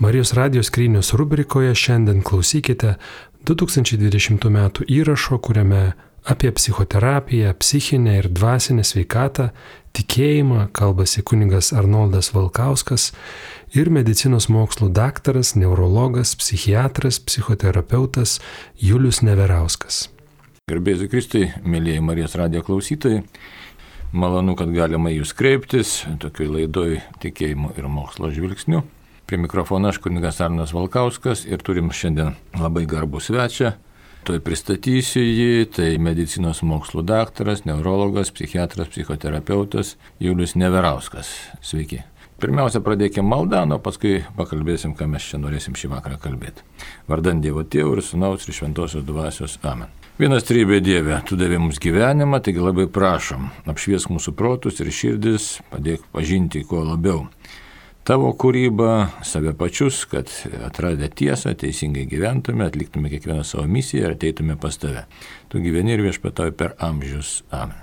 Marijos radijos skrynios rubrikoje šiandien klausykite 2020 m. įrašo, kuriame apie psichoterapiją, psichinę ir dvasinę sveikatą, tikėjimą kalbasi kunigas Arnoldas Valkauskas ir medicinos mokslų daktaras, neurologas, psichiatras, psichoterapeutas Julius Neverauskas. Garbėsiu Kristui, mėlyjei Marijos radijo klausytojai, malonu, kad galima jūs kreiptis tokioj laidoj tikėjimo ir mokslo žvilgsniu. Prie mikrofono aš kunigas Arnas Valkauskas ir turim šiandien labai garbų svečią. Tuoj pristatysiu jį, tai medicinos mokslų daktaras, neurologas, psichiatras, psichoterapeutas Julius Neverauskas. Sveiki. Pirmiausia, pradėkime maldą, o paskui pakalbėsim, ką mes čia norėsim šį vakarą kalbėti. Vardan Dievo Tėvo ir Sūnaus ir Šventosios Dvasios. Amen. Vienas trybė Dieve, tu davė mums gyvenimą, taigi labai prašom, apšviesk mūsų protus ir širdis, padėk pažinti kuo labiau tavo kūrybą, save pačius, kad atradę tiesą, teisingai gyventume, atliktume kiekvieną savo misiją ir ateitume pas tave. Tu gyveni ir viešpatauji per amžius. Amen.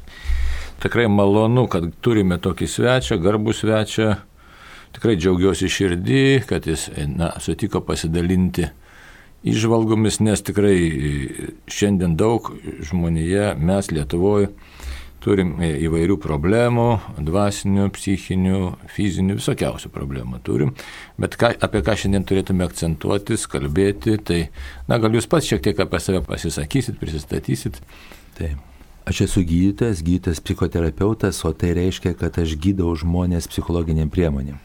Tikrai malonu, kad turime tokį svečią, garbų svečią. Tikrai džiaugiuosi širdį, kad jis sutiko pasidalinti įžvalgomis, nes tikrai šiandien daug žmonėje, mes Lietuvoje, turim įvairių problemų, dvasinių, psichinių, fizinių, visokiausių problemų turim. Bet apie ką šiandien turėtume akcentuotis, kalbėti, tai, gal jūs pats šiek tiek apie save pasisakysit, prisistatysit. Taip. Aš esu gydytojas, psichoterapeutas, o tai reiškia, kad aš gydau žmonės psichologiniam priemonėm.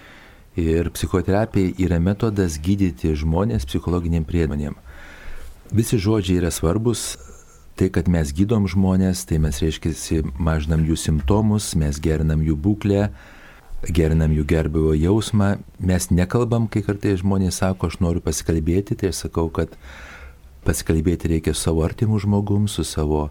Ir psichoterapija yra metodas gydyti žmonės psichologiniam priemonėm. Visi žodžiai yra svarbus. Tai, kad mes gydom žmonės, tai mes reiškia mažinam jų simptomus, mes gerinam jų būklę, gerinam jų gerbūvio jausmą. Mes nekalbam, kai kartais žmonės sako, aš noriu pasikalbėti, tai aš sakau, kad pasikalbėti reikia su savo artimu žmogum, su savo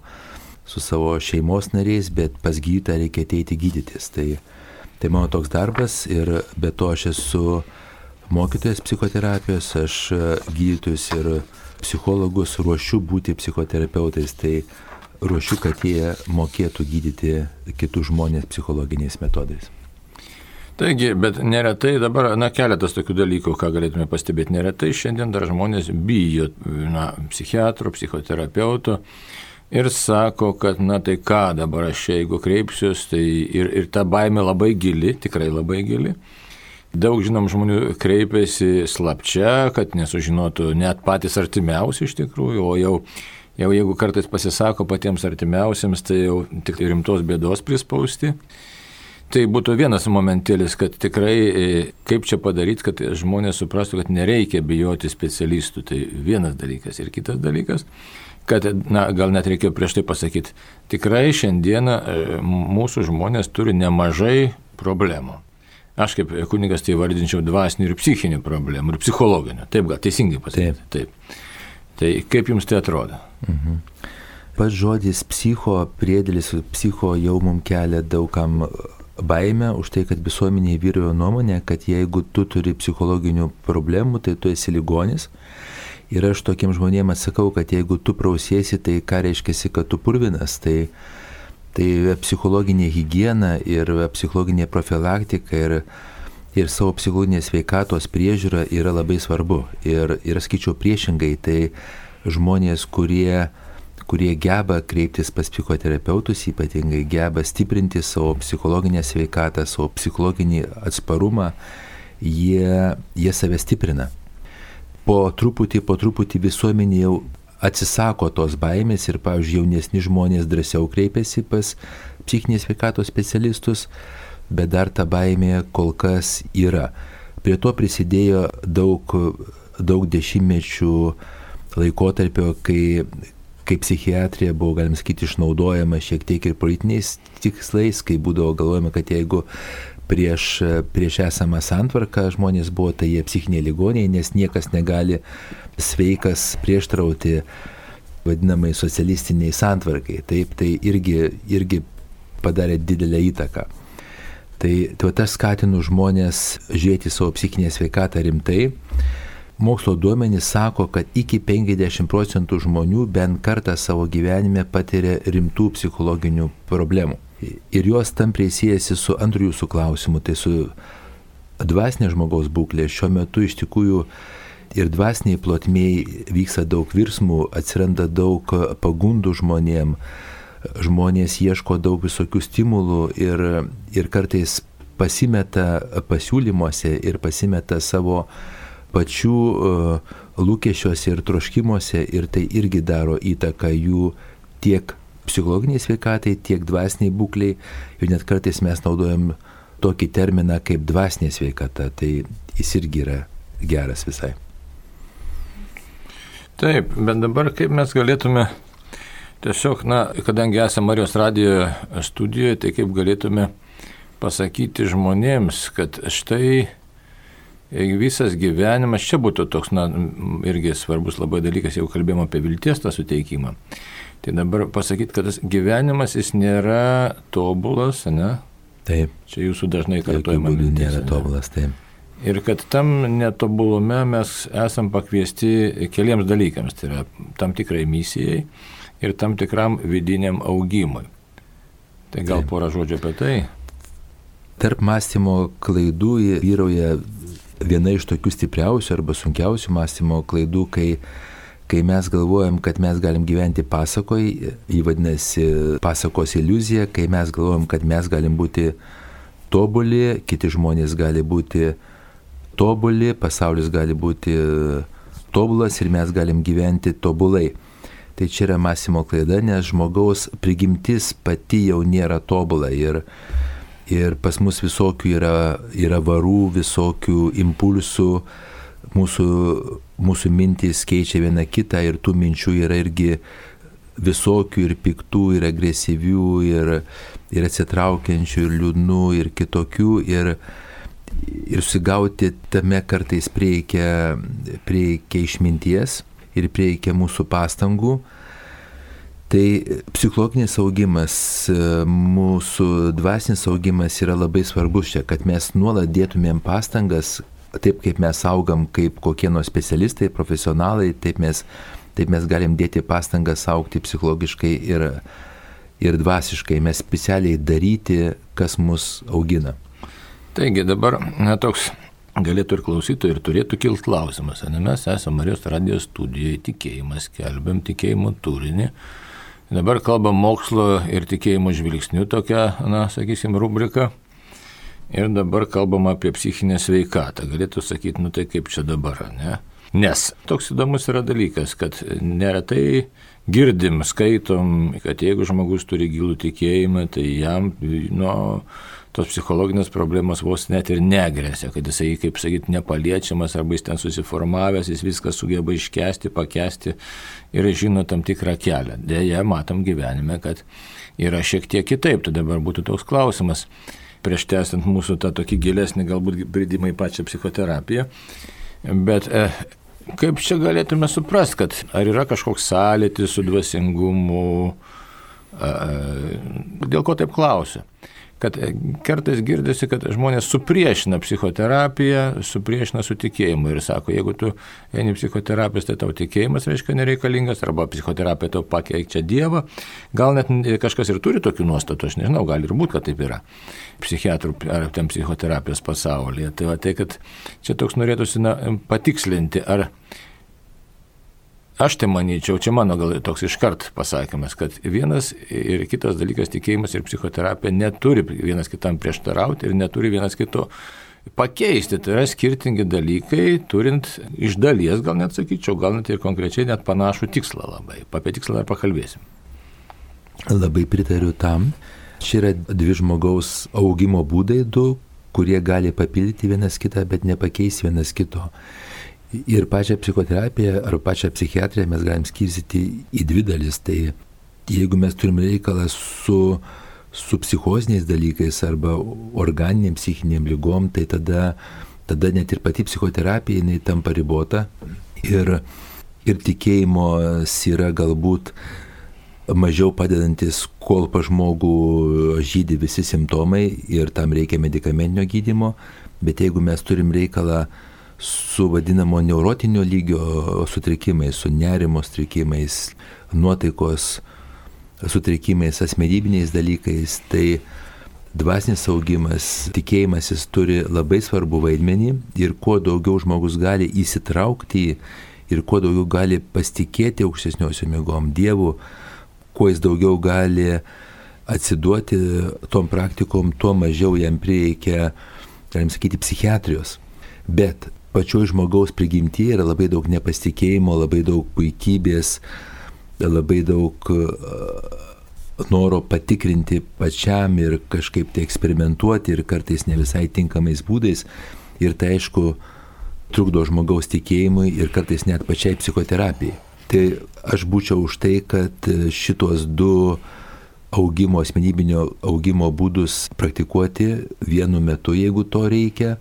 šeimos nariais, bet pas gydytoją reikia ateiti gydytis. Tai mano toks darbas ir be to aš esu mokytojas psichoterapijos, aš gydytojus ir psichologus ruošiu būti psichoterapeutais, tai ruošiu, kad jie mokėtų gydyti kitus žmonės psichologiniais metodais. Taigi, bet neretai dabar, keletas tokių dalykų, ką galėtume pastebėti, neretai šiandien dar žmonės bijo psichiatro, psichoterapeuto ir sako, kad tai ką dabar aš jeigu kreipsiuos, tai ir ta baimė labai gili, tikrai labai gili. Daug, žinom, žmonių kreipiasi slapčia, kad nesužinotų net patys artimiausi iš tikrųjų, o jau jeigu kartais pasisako patiems artimiausiams, tai jau tik rimtos bėdos prispausti. Tai būtų vienas momentėlis, kad tikrai kaip čia padaryti, kad žmonės suprastų, kad nereikia bijoti specialistų. Tai vienas dalykas. Ir kitas dalykas, kad, gal net reikėjo prieš tai pasakyti, tikrai šiandieną mūsų žmonės turi nemažai problemų. Aš kaip kunigas tai vardinčiau dvasinių ir psichinių problemų, ir psichologinių. Taip, gal teisingai pasakyti. Taip. Tai kaip jums tai atrodo? Pats žodis psicho, priedėlis psicho jau mums kelia daugam baimę už tai, kad visuomenėje vyrauja nuomonė, kad jeigu tu turi psichologinių problemų, tai tu esi ligonis. Ir aš tokiem žmonėms sakau, kad jeigu tu prausiesi, tai ką reiškia, kad tu purvinas, tai psichologinė higiena ir psichologinė profilaktika ir savo psichologinės sveikatos priežiūra yra labai svarbu. Ir skaičiau priešingai, tai žmonės, kurie geba kreiptis pas psichoterapeutus, ypatingai geba stiprinti savo psichologinę sveikatą, savo psichologinį atsparumą, jie save stiprina. Po truputį visuomenė jau atsisako tos baimės ir, pavyzdžiui, jaunesni žmonės drąsiau kreipiasi pas psichinės sveikatos specialistus, bet dar ta baimė kol kas yra. Prie to prisidėjo daug dešimtmečių laikotarpio, kai psichiatrija buvo, galim sakyti, išnaudojama šiek tiek ir politiniais tikslais, kai būdavo galvojama, kad jeigu prieš esamą santvarką žmonės buvo, tai jie psichiniai ligoniai, nes niekas negali sveikas prieštarauti vadinamai socialistiniai santvarkai. Taip, tai irgi padarė didelę įtaką. Tai aš skatinu žmonės žiūrėti savo psichinę sveikatą rimtai. Mokslo duomenys sako, kad iki 50% žmonių bent kartą savo gyvenime patiria rimtų psichologinių problemų. Ir jos tampriai siejasi su antru jūsų klausimu, tai su dvasinė žmogaus būklė. Šiuo metu iš tikrųjų ir dvasiniai plotmėj vyksta daug virsmų, atsiranda daug pagundų žmonėm, žmonės ieško daug visokių stimulų ir kartais pasimeta pasiūlymuose ir pasimeta savo pačių lūkesčiuose ir troškimuose, ir tai irgi daro įtaką jų tiek psichologiniai sveikatai, tiek dvasiniai būkliai, ir net kartais mes naudojam tokį terminą kaip dvasinė sveikata, tai jis irgi yra geras visai. Taip, bet dabar kaip mes galėtume tiesiog, kadangi esame Marijos radijo studijoje, tai kaip galėtume pasakyti žmonėms, kad štai visas gyvenimas, čia būtų toks, irgi svarbus labai dalykas, jau kalbėjome apie vilties tą suteikimą. Tai dabar pasakyti, kad tas gyvenimas jis nėra tobulas, ne? Taip. Čia jūsų dažnai kartojama mintis. Nėra tobulas, taip. Ir kad tam netobulume mes esam pakviesti keliems dalykams, tai yra tam tikrai misijai ir tam tikram vidiniam augimui. Tai gal porą žodžių apie tai? Tarp mąstymo klaidų vyrauja viena iš tokių stipriausių arba sunkiausių mąstymo klaidų, kai mes galvojam, kad mes galim gyventi pasakoje, jį vadinasi pasakos iliuzija, kai mes galvojam, kad mes galim būti tobuli, kiti žmonės gali būti tobuli, pasaulis gali būti tobulas ir mes galim gyventi tobulai. Tai čia yra mąstymo klaida, nes žmogaus prigimtis pati jau nėra tobula ir pas mus visokių yra varų, visokių impulsų, mūsų mintys keičia vieną kitą ir tų minčių yra irgi visokių ir piktų, ir agresyvių, ir atsitraukiančių, ir liūdnų, ir kitokių, ir susigauti tame kartais prieikia išminties ir prieikia mūsų pastangų. Tai psichologinis augimas, mūsų dvasinis augimas yra labai svarbus čia, kad mes nuolat dėtumėm pastangas, taip kaip mes augam kaip kokie nors specialistai, profesionalai, taip mes galim dėti pastangas augti psichologiškai ir dvasiškai, mes specialiai daryti, kas mus augina. Taigi dabar toks galėtų ir klausytojai ir turėtų kilti klausimas, mes esame Marijos radijo studijoje, tikėjimas, skelbiam tikėjimo turinį. Dabar kalbam mokslo ir tikėjimo žvilgsnių tokia, sakysim, rubrika. Ir dabar kalbam apie psichinę sveikatą. Galėtų sakyti, tai kaip čia dabar, ne? Nes toks įdomus yra dalykas, kad neretai girdim, skaitom, kad jeigu žmogus turi gilų tikėjimą, tai jam, tos psichologinės problemos vos net ir negresia, kad jisai, kaip sakyti, nepaliečiamas arba jis ten susiformavęs, jis viską sugeba iškesti, pakesti ir žino tam tikrą kelią. Deja, matom gyvenime, kad yra šiek tiek kitaip. Tai dabar būtų toks klausimas, prieš tęsiant mūsų tą tokį gilesnį galbūt bridimą į pačią psichoterapiją. Bet kaip čia galėtume suprasti, kad ar yra kažkoks sąlytis su dvasingumu, dėl ko taip klausiu? Kad kartais girdisi, kad žmonės supriešina psichoterapiją, supriešina su tikėjimu ir sako, jeigu tu eini psichoterapijos, tai tau tikėjimas reiškia nereikalingas, arba psichoterapija tau pakeičia Dievą. Gal net kažkas ir turi tokių nuostatų, aš nežinau, gali ir būti, kad taip yra psichiatrų ar ten psichoterapijos pasaulyje. Tai kad čia toks norėtųsi patikslinti, ar aš tai manyčiau, čia mano gal toks iškart pasakymas, kad vienas ir kitas dalykas, tikėjimas ir psichoterapija neturi vienas kitam prieštarauti ir neturi vienas kito pakeisti. Tai yra skirtingi dalykai, turint iš dalies, gal net sakyčiau, gal net ir konkrečiai net panašų tikslą labai. Apie tikslą dar pakalbėsim. Labai pritariu tam. Čia yra dvi žmogaus augimo būdai, du, kurie gali papildyti vienas kitą, bet nepakeis vienas kito. Ir pačią psichoterapiją ar pačią psichiatriją mes galim skirstyti į dvi dalis. Tai jeigu mes turim reikalą su psichoziniais dalykais arba organiniam psichiniam lygom, tai tada net ir pati psichoterapija jinai tampa ribota ir tikėjimas yra galbūt mažiau padedantis, kol pa žmogų žydi visi simptomai ir tam reikia medikamentinio gydymo, bet jeigu mes turim reikalą su vadinamo neurotinio lygio sutrikimais, su nerimo sutrikimais, nuotaikos sutrikimais, asmenybiniais dalykais, tai dvasinis augimas, tikėjimasis turi labai svarbu vaidmenį ir kuo daugiau žmogus gali įsitraukti ir kuo daugiau gali pasitikėti aukštesniosiom jėgom, Dievu, kuo jis daugiau gali atsiduoti tom praktikom, tuo mažiau jam prireikia, galim sakyti, psichiatrijos. Bet pačioj žmogaus prigimtyje yra labai daug nepasitikėjimo, labai daug puikybės, labai daug noro patikrinti pačiam ir kažkaip tai eksperimentuoti ir kartais ne visai tinkamais būdais. Ir tai aišku trukdo žmogaus tikėjimui ir kartais net pačiai psichoterapijai. Tai aš būčiau už tai, kad šitos du asmenybinio augimo būdus praktikuoti vienu metu, jeigu to reikia,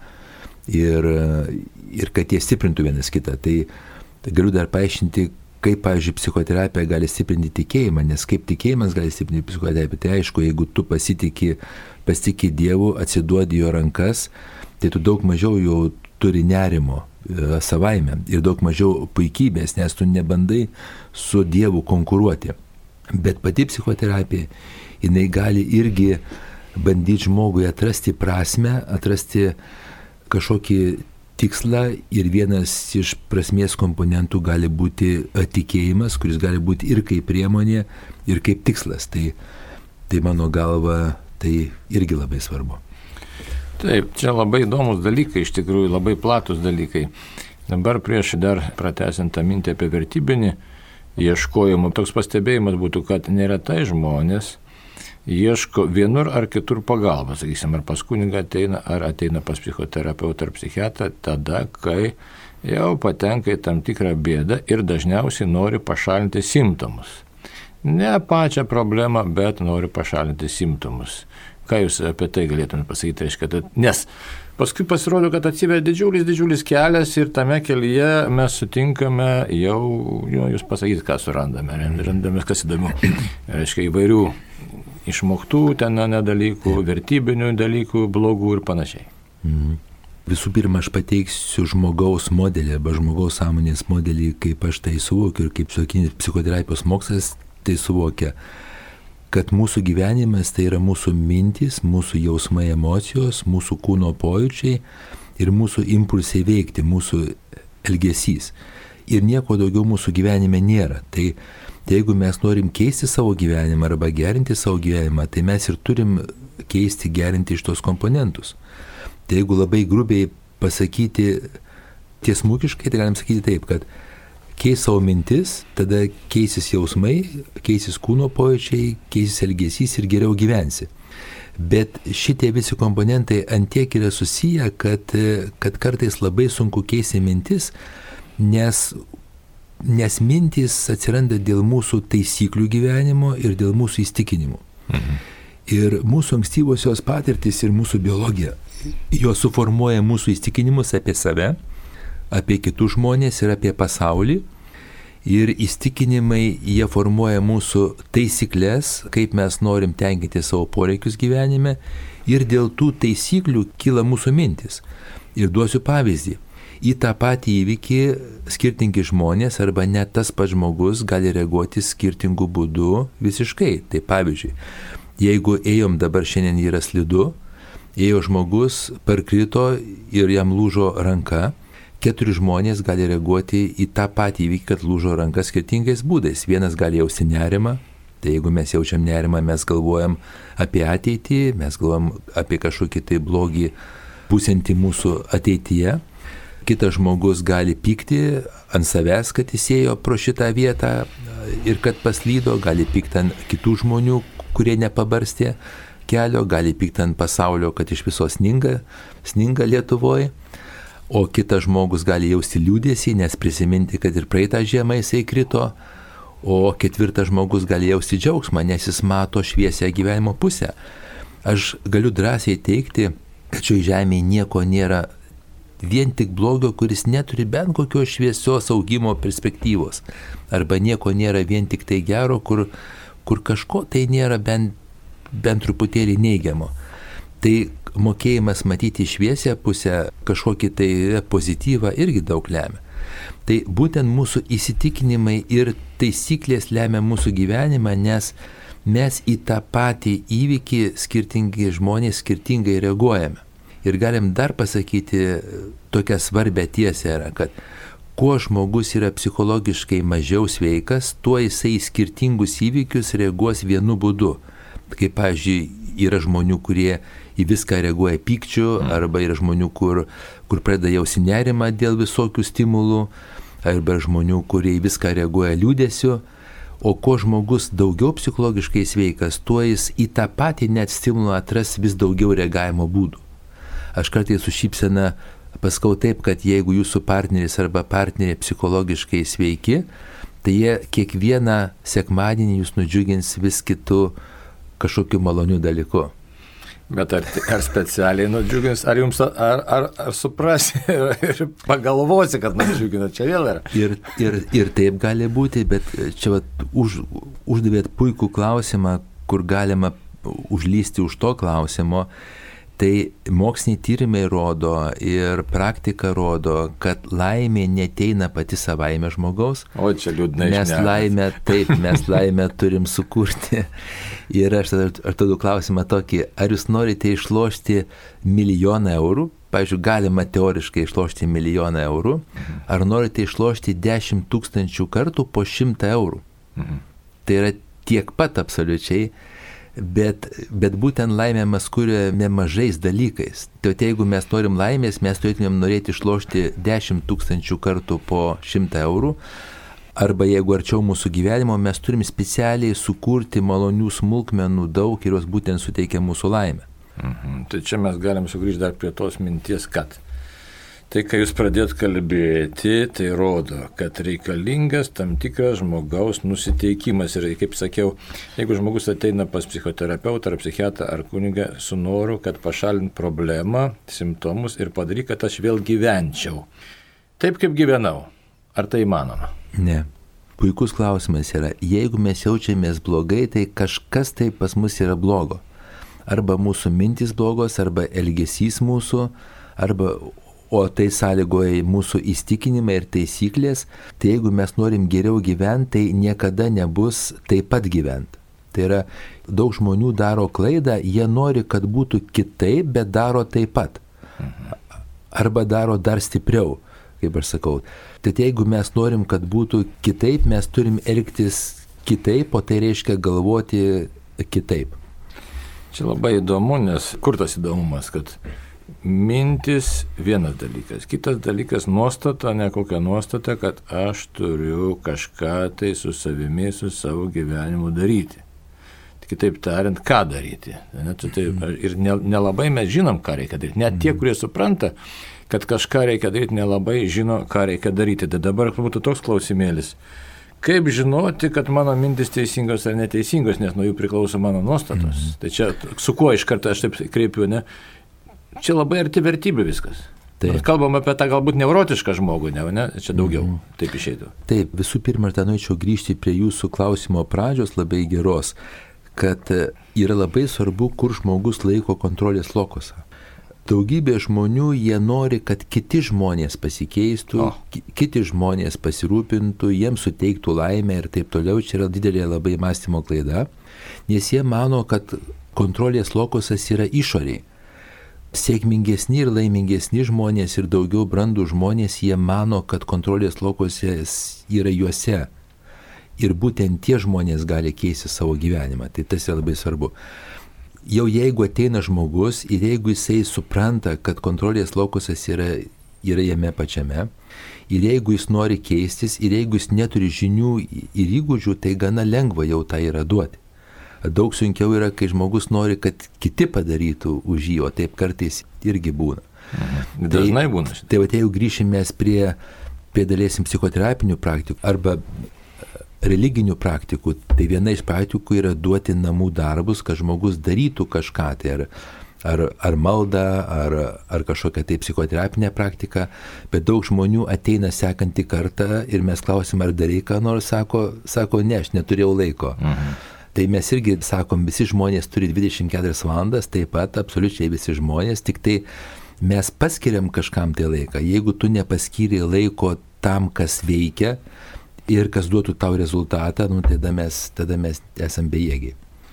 ir kad jie stiprintų vienas kitą. Tai galiu dar paaiškinti, kaip, pavyzdžiui, psichoterapija gali stiprinti tikėjimą, nes kaip tikėjimas gali stiprinti psichoterapiją, tai aišku, jeigu tu pasitikė Dievu, atsiduodi jo rankas, tai tu daug mažiau jau turi nerimo savaime ir daug mažiau puikybės, nes tu nebandai su Dievu konkuruoti. Bet pati psichoterapija, jinai gali irgi bandyti žmogui atrasti prasmę, atrasti kažkokį tikslą ir vienas iš prasmės komponentų gali būti tikėjimas, kuris gali būti ir kaip priemonė, ir kaip tikslas. Tai mano galva, tai irgi labai svarbu. Taip, čia labai įdomus dalykai, iš tikrųjų labai platus dalykai. Dabar prieš dar pratęsiant tą mintį apie vertybinį ieškojimą, toks pastebėjimas būtų, kad neretai žmonės ieško vienur ar kitur pagalbą, sakysim, ar pas kunigą ateina, ar ateina pas psichoterapeutą ar psichiatrą, tada, kai jau patenka į tam tikrą bėdą ir dažniausiai nori pašalinti simptomus. Ne pačią problemą, bet nori pašalinti simptomus. Ką jūs apie tai galėtumėte pasakyti, reiškia, nes paskui pasirodo, kad atsiveria didžiulis kelias ir tame kelyje mes sutinkame jau jūs pasakyti, ką surandame, randame, kas įdomu, reiškia, įvairių išmoktų ten dalykų, vertybinių dalykų, blogų ir panašiai. Visų pirma, aš pateiksiu žmogaus modelį arba žmogaus sąmonės modelį, kaip aš tai suvokiu ir kaip psichoterapijos mokslas tai suvokia, kad mūsų gyvenimas tai yra mūsų mintys, mūsų jausmai, emocijos, mūsų kūno pojūčiai ir mūsų impulsai veikti, mūsų elgesys. Ir nieko daugiau mūsų gyvenime nėra. Tai jeigu mes norim keisti savo gyvenimą arba gerinti savo gyvenimą, tai mes ir turim keisti, gerinti iš tos komponentus. Tai jeigu labai grubiai pasakyti tiesmukiškai, tai galim sakyti taip, kad keis savo mintis, tada keisis jausmai, keisis kūno pojūčiai, keisis elgesys ir geriau gyvensi. Bet šitie visi komponentai antiek yra susiję, kad kartais labai sunku keisti mintis, nes mintys atsiranda dėl mūsų taisyklių gyvenimo ir dėl mūsų įsitikinimų. Ir mūsų ankstyvosios patirtys ir mūsų biologija, jos suformuoja mūsų įsitikinimus apie save, apie kitus žmonės ir apie pasaulį. Ir įsitikinimai, jie formuoja mūsų taisyklės, kaip mes norim tenkinti savo poreikius gyvenime. Ir dėl tų taisyklių kyla mūsų mintis. Ir duosiu pavyzdį. Į tą patį įvykį skirtingi žmonės arba net tas pats žmogus gali reaguoti skirtingų būdų visiškai. Tai pavyzdžiui, jeigu ėjom dabar šiandien yra slidu, ėjo žmogus, parkrito ir jam lūžo ranka, 4 žmonės gali reaguoti į tą patį įvykį, kad lūžo ranka skirtingais būdais. Vienas gali jausti nerimą, tai jeigu mes jaučiam nerimą, mes galvojam apie ateitį, mes galvojam apie kažkokį tai blogį būsiantį mūsų ateityje. Kitas žmogus gali pykti ant savęs, kad jis ėjo pro šitą vietą ir kad paslydo, gali pykti ant kitų žmonių, kurie nepabarstė kelio, gali pykti ant pasaulio, kad iš viso sninga Lietuvoje. O kitas žmogus gali jausti liūdėsį, nes prisiminti, kad ir praeitą žiemą jisai krito, o 4 žmogus gali jausti džiaugsmą, nes jis mato šviesią gyvenimo pusę. Aš galiu drąsiai teikti, kad šioje žemėje nieko nėra vien tik blogio, kuris neturi bent kokios šviesios augimo perspektyvos. Arba nieko nėra vien tik tai gero, kur kažko tai nėra bent truputėlį neigiamo. Tai mokėjimas matyti šviesią pusę, kažkokį tai pozityvą irgi daug lemia. Tai būtent mūsų įsitikinimai ir taisyklės lemia mūsų gyvenimą, nes mes į tą patį įvykį skirtingi žmonės skirtingai reaguojame. Ir galim dar pasakyti tokią svarbę tiesą, kad kuo žmogus yra psichologiškai mažiau sveikas, tuo jisai į skirtingus įvykius reaguos vienu būdu. Kaip, pavyzdžiui, yra žmonių, kurie į viską reaguoja pykčiu, arba yra žmonių, kur pradeda jausti nerimą dėl visokių stimulų, arba žmonių, kurie į viską reaguoja liūdesiu. O kuo žmogus daugiau psichologiškai sveikas, tuo jis į tą patį net stimulą atras vis daugiau reagavimo būdų. Aš kartais su šypsena pasakau taip, kad jeigu jūsų partneris arba partnerė psichologiškai sveiki, tai jie kiekvieną sekmadienį jūs nudžiugins vis kitų kažkokiu maloniu dalyku. Bet ar specialiai nudžiugins, ar jums, ar suprasi ir pagalvosi, kad nudžiugina, čia vėl yra? Ir taip gali būti, bet čia uždavėt puikų klausimą, kur galima užlysti už to klausimo. Tai moksliniai tyrimai rodo ir praktika rodo, kad laimė neteina pati savaime žmogaus. O čia liūdnai. Mes laimę turim sukurti. Ir aš tada klausimą tokį, ar jūs norite išlošti 1 milijoną eurų? Pavyzdžiui, galima teoriškai išlošti 1 milijoną eurų. Ar norite išlošti 10 000 kartų po 100 eurų? Tai yra tiek pat absoliučiai. Bet būtent laimę mes kuriame mažais dalykais. Tai jeigu mes norim laimės, mes turėtumėm norėti išlošti 10 000 kartų po 100 eurų. Arba jeigu arčiau mūsų gyvenimo, mes turim specialiai sukurti malonių smulkmenų daug ir jos būtent suteikia mūsų laimę. Tai čia mes galim sugrįžti dar prie tos minties, kad tai, kai jūs pradėt kalbėti, tai rodo, kad reikalingas tam tikras žmogaus nusiteikimas. Ir kaip sakiau, jeigu žmogus ateina pas psichoterapeutą ar psichiatrą ar kunigą su noru, kad pašalint problemą, simptomus ir padaryk, kad aš vėl gyvenčiau. Taip kaip gyvenau. Ar tai įmanoma? Ne. Puikus klausimas yra. Jeigu mes jaučiamės blogai, tai kažkas tai pas mus yra blogo. Arba mūsų mintys blogos, arba elgesys mūsų, o tai sąlygoja mūsų įstikinimai ir taisyklės, tai jeigu mes norim geriau gyventi, tai niekada nebus taip pat gyventi. Tai yra, daug žmonių daro klaidą, jie nori, kad būtų kitaip, bet daro taip pat. Arba daro dar stipriau, kaip aš sakau. Tai jeigu mes norim, kad būtų kitaip, mes turim elgtis kitaip, o tai reiškia galvoti kitaip. Čia labai įdomu, nes kur tas įdomumas, kad mintis vienas dalykas, kitas dalykas nuostata, ne kokia nuostata, kad aš turiu kažką tai su savimi, su savo gyvenimu daryti. Kitaip tariant, ką daryti. Ir nelabai mes žinom, ką reikia daryti. Net tie, kurie supranta, kad kažką reikia daryti, nelabai žino, ką reikia daryti. Tai dabar būtų toks klausimėlis. Kaip žinoti, kad mano mintis teisingos ar neteisingos, nes nuo jų priklauso mano nuostatos. Tai čia su kuo iš karto aš taip kreipiu, ne? Čia labai arti vertybė viskas. Nors kalbam apie tą galbūt neurotišką žmogų, ne? Čia daugiau taip išeitų. Taip, visų pirma, aš norėčiau grįžti prie jūsų klausimo pradžios labai geros, kad yra labai svarbu, kur žmogus laiko kontrolės lokusą. Daugybė žmonių, jie nori, kad kiti žmonės pasikeistų, kiti žmonės pasirūpintų, jiems suteiktų laimę ir taip toliau. Čia yra didelė labai mąstymo klaida, nes jie mano, kad kontrolės lokusas yra išoriai. Sėkmingesni ir laimingesni žmonės ir daugiau brandų žmonės, jie mano, kad kontrolės lokusas yra juose. Ir būtent tie žmonės gali keisti savo gyvenimą. Tai tas yra labai svarbu. Jau jeigu ateina žmogus ir jeigu jisai supranta, kad kontrolės lokusas yra jame pačiame, ir jeigu jis nori keistis, ir jeigu jis neturi žinių ir įgūdžių, tai gana lengva jau tą yra duoti. Daug sunkiau yra, kai žmogus nori, kad kiti padarytų už jį, o taip kartais irgi būna. Dažnai būna. Tai jeigu grįšime prie dalies psichoterapinių praktikų arba religinių praktikų, tai viena iš praktikų yra duoti namų darbus, kad žmogus darytų kažką, tai ar maldą, ar kažkokią tai psichoterapinę praktiką, bet daug žmonių ateina sekantį kartą ir mes klausim, ar darai ką nors, sako, ne, aš neturėjau laiko. Tai mes irgi sakom, visi žmonės turi 24 valandas, taip pat absoliučiai visi žmonės, tik tai mes paskiriam kažkam tai laiką. Jeigu tu nepaskyri laiko tam, kas veikia, ir kas duotų tau rezultatą, tada mes esam bejėgiai.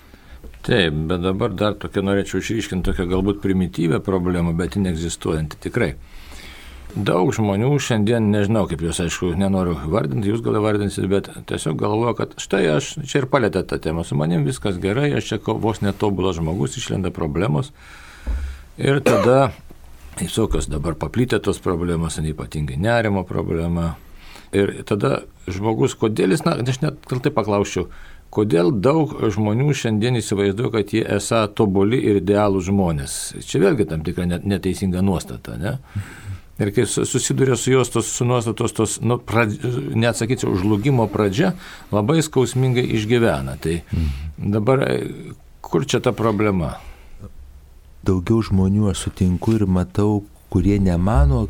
Taip, bet dabar dar tokia norėčiau išryškinti tokią galbūt primityvę problemą, bet ji neegzistuojanti tikrai. Daug žmonių šiandien, nežinau kaip jūs, aišku, nenoriu vardinti, jūs gal vardinsit, bet tiesiog galvoju, kad štai aš čia ir palėtė tą temą, su manim viskas gerai, aš čia vos netobulas žmogus, išlenda problemos ir tada visokios dabar paplitę tos problemos, ypatingai nerimo problema ir tada žmogus, kodėl jis, aš net tai paklausčiau, kodėl daug žmonių šiandien įsivaizduoja, kad jie esą tobuli ir idealūs žmonės. Čia vėlgi tam tikra neteisinga nuostata, ne? Ir kai susiduria su jos su nuostatos, net sakyčiau, žlugimo pradžia, labai skausmingai išgyvena. Tai dabar kur čia ta problema? Daugiau žmonių aš sutinku ir matau, kurie nemano,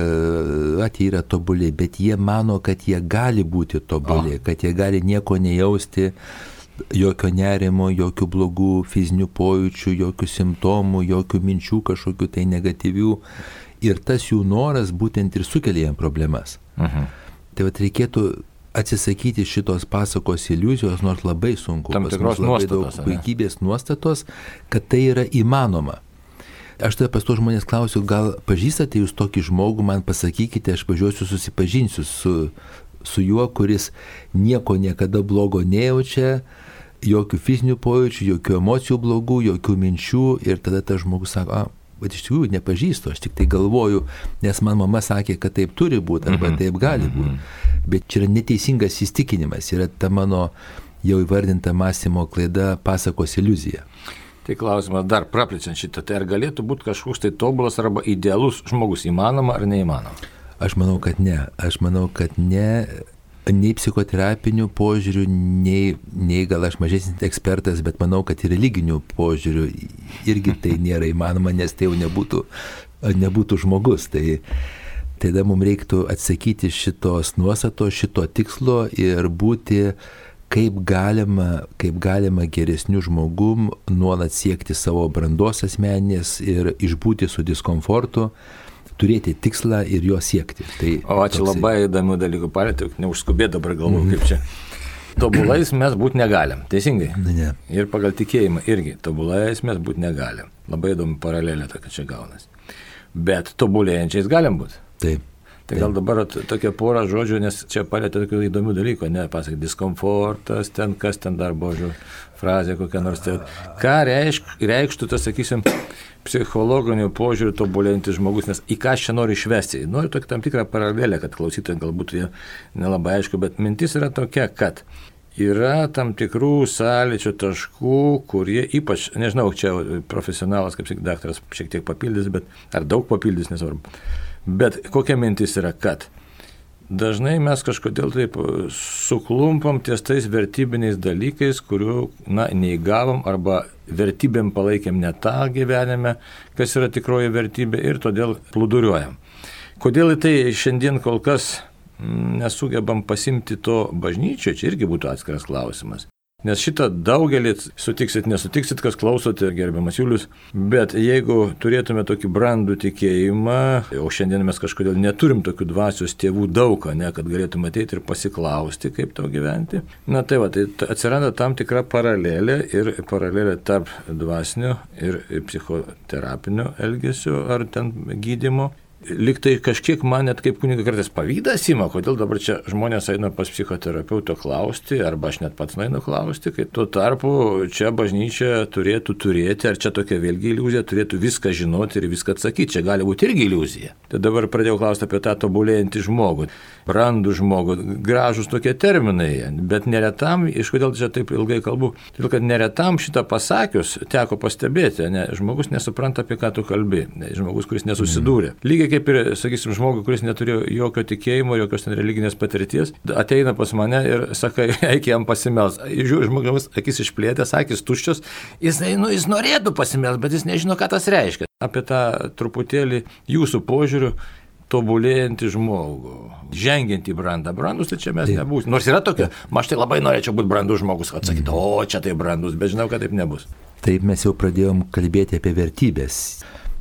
kad jie yra tobuli, bet jie mano, kad jie gali būti tobuli, kad jie gali nieko nejausti, jokio nerimo, jokių blogų fizinių pojūčių, jokių simptomų, jokių minčių kažkokių tai negatyvių. Ir tas jų noras būtent ir sukelia jam problemas. Tai vat reikėtų atsisakyti šitos pasakos iliuzijos, nors labai sunku. Tam tikros nuostatos. Puikybės nuostatos, kad tai yra įmanoma. Aš tada pas to žmonės klausiu, gal pažįstate jūs tokį žmogų, man pasakykite, aš važiuosiu susipažinsiu su juo, kuris nieko niekada blogo nejaučia, jokių fizinių pojūčių, jokių emocijų blogų, jokių minčių ir tada tas žmogus sako, bet iš tikrųjų nepažįstu, aš tik tai galvoju, nes man mama sakė, kad taip turi būti arba taip gali būti. Bet čia yra neteisingas įstikinimas, yra ta mano jau įvardinta mąstymo klaida, pasakos iliuzija. Tai klausimas dar praplečiant šitą, tai ar galėtų būti kažkoks tai tobulas arba idealus žmogus, įmanoma ar neįmanoma? Aš manau, kad ne. Aš manau, kad ne. Nei psichoterapinių požiūrių, nei gal aš mažesnis ekspertas, bet manau, kad ir religinių požiūrių irgi tai nėra įmanoma, nes tai jau nebūtų žmogus. Tai tada mums reiktų atsakyti šitos nuostatos, šito tikslo ir būti kaip galima geresnių žmogum, nuolat siekti savo brandos asmeninės ir išbūti su diskomfortu, turėti tikslą ir jo siekti. Tai o čia labai įdomių dalykų palėtė, neužskubėt dabar galvoju, kaip čia. Tobulais mes būti negalim, teisingai? Ne. Ir pagal tikėjimą irgi, tobulais mes būti negalim. Labai įdomi paralelė tokia čia gaunasi. Bet tobulėjančiais galim būti. Taip. Tai gal dabar tokia pora žodžių, nes čia palėtė tokių įdomių dalykų, ne, pasakai, diskomfortas, ten kas ten dar buvo frazė kokia nors. Tai, ką reikštų tas, sakysim, psichologinių požiūrių tobulėjantis žmogus, nes į ką aš čia noriu išvesti. Noriu tokį tam tikrą paralelę, kad klausytojai galbūt jie nelabai aišku, bet mintis yra tokia, kad yra tam tikrų sąlyčio taškų, kurie ypač, nežinau, čia profesionalas, kaip daktaras šiek tiek papildys, bet ar daug papildys, nesvarbu. Bet kokia mintis yra, kad dažnai mes kažkodėl taip suklumpam ties tais vertybiniais dalykais, kurių, neįgavom arba vertybėm palaikėm ne tą gyvenime, kas yra tikroji vertybė ir todėl plūduriuojam. Kodėl į tai šiandien kol kas nesugebam pasimti to bažnyčioje, čia irgi būtų atskiras klausimas. Nes šitą daugelį sutiksit, nesutiksit, kas klausote, gerbiamas Julius, bet jeigu turėtume tokį brandų tikėjimą, o šiandien mes kažkodėl neturim tokių dvasios tėvų daug, kad galėtume ateiti ir pasiklausti, kaip to gyventi, tai atsiranda tam tikra paralelė ir paralelė tarp dvasinio ir psichoterapinio elgesio ar ten gydymo. Liktai kažkiek man net kaip kuniga kartais pavydas ima, kodėl dabar čia žmonės eina pas psichoterapeuto klausti, arba aš net pats einu klausti, kai tuo tarpu čia bažnyčia turėtų turėti, ar čia tokia vėlgi iliuzija, turėtų viską žinoti ir viską atsakyti, čia gali būti irgi iliuzija. Tai dabar pradėjau klausti apie tą tobulėjantį žmogų, brandų žmogų, gražus tokie terminai, bet neretam, iš kodėl čia taip ilgai kalbu, todėl kad neretam šitą pasakius teko pastebėti, žmogus nesupranta, apie ką tu kalbi, žmogus, kuris nesusidūrė. Lygiai kaip ir, sakysim, žmogui, kuris neturėjo jokio tikėjimo, jokios religinės patirties, ateina pas mane ir sakai, eik jam pasimels. Žmogus akis išplėtęs, akis tuščios, jis norėtų pasimels, bet jis nežino, ką tas reiškia. Apie tą truputėlį jūsų požiūrių tobulėjantį žmogų, žengiantį brandą. Brandus tai čia mes nebūsim. Nors yra tokia, aš tai labai norėčiau būti brandus žmogus, kad sakytų, o čia tai brandus, bet žinau, kad taip nebus. Taip mes jau pradėjom kalbėti apie vertybės.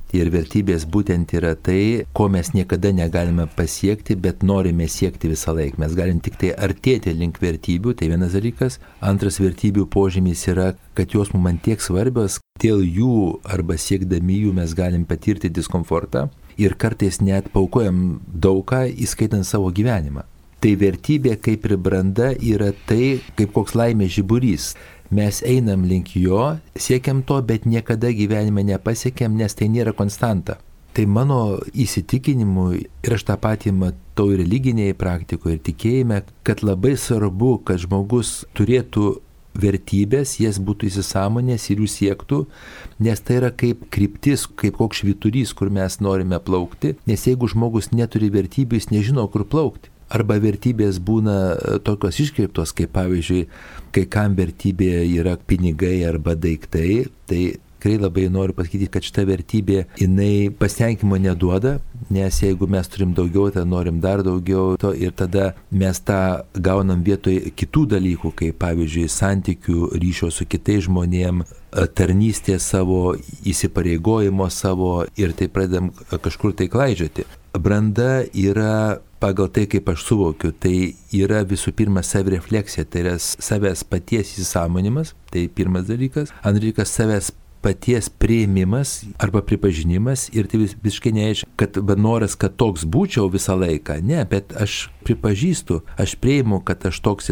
Ir vertybės būtent yra tai, ko mes niekada negalime pasiekti, bet norime siekti visą laiką. Mes galim tik tai artėti link vertybių, tai vienas dalykas. Antras vertybių požymis yra, kad jos mums tiek svarbios, dėl jų arba siekdami jų mes galim patirti diskomfortą ir kartais net paukojam daugą, įskaitant savo gyvenimą. Tai vertybė kaip ir branda yra tai, kaip koks laimės žiburys. Mes einam link jo, siekiam to, bet niekada gyvenime nepasiekiam, nes tai nėra konstanta. Tai mano įsitikinimu, ir aš tą patį matau ir religinėje praktikoje, ir tikėjime, kad labai svarbu, kad žmogus turėtų vertybės, jas būtų įsisąmonęs ir jų siektų, nes tai yra kaip kryptis, kaip koks švyturys, kur mes norime plaukti, nes jeigu žmogus neturi vertybių, jis nežino, kur plaukti. Arba vertybės būna tokios iškreiptos, kaip pavyzdžiui, kai kam vertybė yra pinigai arba daiktai, tai tikrai labai noriu pasakyti, kad šita vertybė, jinai pasitenkinimo neduoda, nes jeigu mes turim daugiau, tai norim dar daugiau to ir tada mes tą gaunam vietoj kitų dalykų, kaip pavyzdžiui santykių, ryšio su kitais žmonėm, tarnystės savo, įsipareigojimo savo ir tai pradedam kažkur tai klaidžioti. Branda yra pagal tai, kaip aš suvokiu, tai yra visų pirma savirefleksija, tai yra savęs paties įsisąmonimas, tai pirmas dalykas. Antras dalykas savęs paties priėmimas arba pripažinimas ir tai visiškai nereiškia, kad noras, kad toks būčiau visą laiką. Ne, bet aš pripažįstu, aš priimu, kad aš toks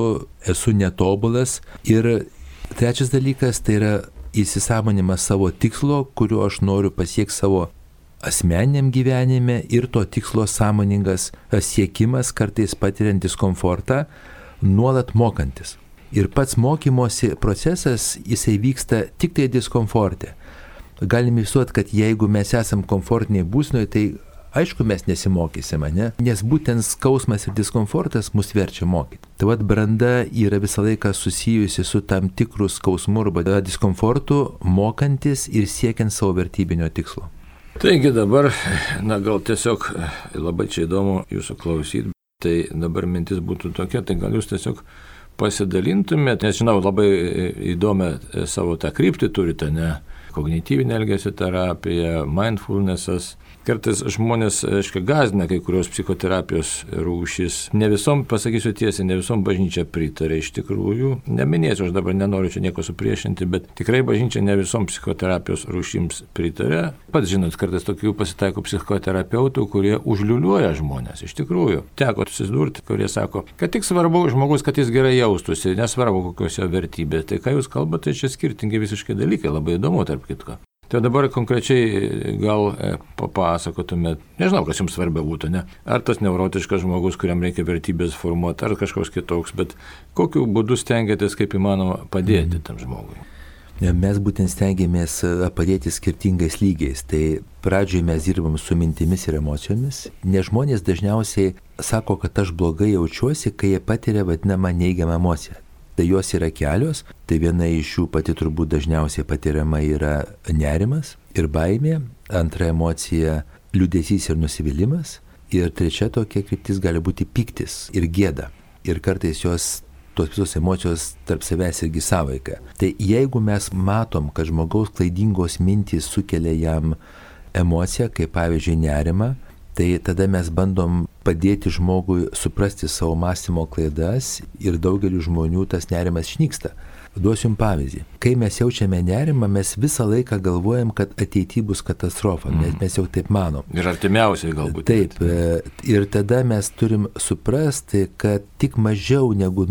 esu netobulas. Ir trečias dalykas tai yra įsisąmonimas savo tikslo, kuriuo aš noriu pasiekti savo asmeniniam gyvenime ir to tikslo sąmoningas siekimas, kartais patiriant diskomfortą, nuolat mokantis. Ir pats mokymosi procesas, jisai vyksta tik tai diskomforte. Galime visuoti, kad jeigu mes esam komfortiniai būsenoje, tai aišku mes nesimokysime, ne? Nes būtent skausmas ir diskomfortas mus verčia mokyti. Tai vad branda yra visą laiką susijusi su tam tikrų skausmų arba diskomfortų, mokantis ir siekiant savo vertybinio tikslo. Taigi dabar, gal tiesiog labai čia įdomu jūsų klausyti, tai dabar mintis būtų tokia, tai gal jūs tiesiog pasidalintumėte, nes žinau, labai įdomią savo tą kryptį turite, ne? Kognityvinė elgesio terapija, mindfulnessas. Kartais žmonės, gąsdina kai kurios psichoterapijos rūšys. Ne visom, pasakysiu tiesiai, ne visom bažnyčia pritarė iš tikrųjų. Neminėsiu, aš dabar nenoriu čia nieko supriešinti, bet tikrai bažnyčia ne visom psichoterapijos rūšims pritarė. Pats žinot, kartais tokių pasitaiko psichoterapeutų, kurie užliuliuoja žmonės. Iš tikrųjų, teko susidurti, kurie sako, kad tik svarbu žmogus, kad jis gerai jaustųsi, nesvarbu kokios jo vertybės. Tai ką jūs kalbate, tai čia skirtingi visiškai dalykai, labai įdomu tarp kitko. Tai dabar konkrečiai gal papasakotumėt, nežinau, kas jums svarbia būtų, ne? Ar tas neurotiškas žmogus, kuriam reikia vertybės formuoti, ar kažkoks kitoks, bet kokiu būdu stengiatės kaip įmanoma padėti tam žmogui? Mes būtent stengiamės padėti skirtingais lygiais. Tai pradžioje mes dirbam su mintimis ir emocijomis, nes žmonės dažniausiai sako, kad aš blogai jaučiuosi, kai jie patiria vadinamą neigiamą emociją. Tai jos yra kelios, tai viena iš jų pati turbūt dažniausiai patiriama yra nerimas ir baimė, antra emocija liūdesys ir nusivylimas ir trečia tokia kryptis gali būti pyktis ir gėda. Ir kartais tos visos emocijos tarp savęs irgi sąveika. Tai jeigu mes matom, kad žmogaus klaidingos mintys sukelia jam emociją, kaip pavyzdžiui nerimą, tai tada mes bandom padėti žmogui suprasti savo mąstymo klaidas ir daugeliu žmonių tas nerimas išnyksta. Duosiu jums pavyzdį. Kai mes jaučiame nerimą, mes visą laiką galvojam, kad ateityje bus katastrofa, mes jau taip manom. Ir artimiausiai galbūt. Taip, ir tada mes turim suprasti, kad tik mažiau negu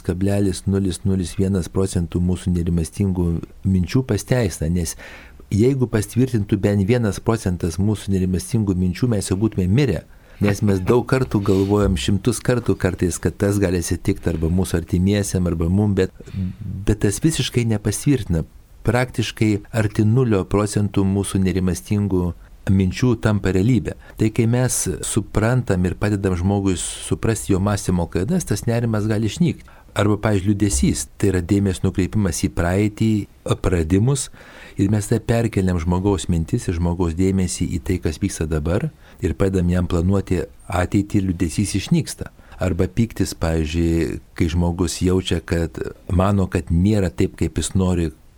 0,001% mūsų nerimastingų minčių pasteisina, nes jeigu pastvirtintų bent 1% mūsų nerimastingų minčių, mes jau būtume mirę. Nes mes daug kartų galvojam, 100 kartų kartais, kad tas gali atsitikti arba mūsų artimiesiam, arba mum, bet tas visiškai nepastvirtina. Praktiškai arti 0% mūsų nerimastingų minčių tampa realybė. Tai kai mes suprantam ir padedam žmogui suprasti jo mąstymo klaidas, tas nerimas gali išnykti. Arba, pavyzdžiui, liūdesys, tai yra dėmesio nukreipimas į praeitį, praradimus, ir mes tai perkeliam žmogaus mintis ir žmogaus dėmesį į tai, kas vyksta dabar, ir padedam jam planuoti ateitį, liūdesys išnyksta. Arba pyktis, pavyzdžiui, kai žmogus jaučia, kad mano, kad nėra taip, kaip jis nori,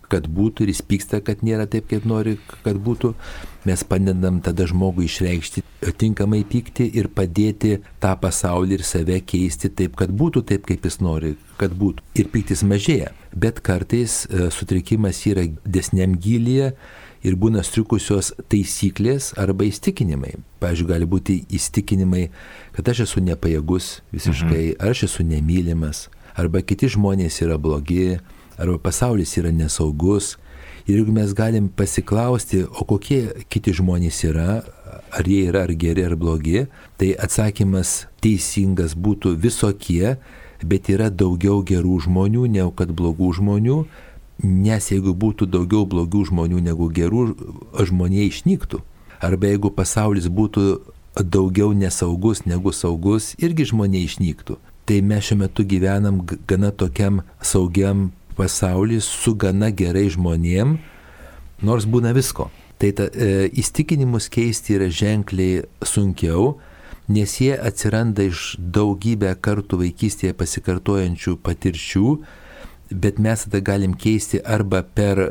kad būtų ir jis pyksta, kad nėra taip, kaip nori, kad būtų. Mes padedam tada žmogui išreikšti tinkamai pyktį ir padėti tą pasaulį ir save keisti taip, kad būtų taip, kaip jis nori, kad būtų. Ir pyktis mažėja. Bet kartais sutrikimas yra desniam gylyje ir būna striukusios taisyklės arba įstikinimai. Pavyzdžiui, gali būti įstikinimai, kad aš esu nepajėgus visiškai, ar aš esu nemylimas, arba kiti žmonės yra blogi, arba pasaulis yra nesaugus. Ir jeigu mes galim pasiklausti, o kokie kiti žmonės yra, ar jie yra ar geri, ar blogi, tai atsakymas teisingas būtų visokie, bet yra daugiau gerų žmonių, negu kad blogų žmonių, nes jeigu būtų daugiau blogų žmonių negu gerų, žmonė išnyktų. Arba jeigu pasaulis būtų daugiau nesaugus negu saugus, irgi žmonė išnyktų. Tai mes šiuo metu gyvenam gana tokiam saugiam pasauly su gana gerai žmonėm, nors būna visko. Tai įstikinimus keisti yra ženkliai sunkiau, nes jie atsiranda iš daugybę kartų vaikystėje pasikartojančių patirčių, bet mes tada galim keisti arba per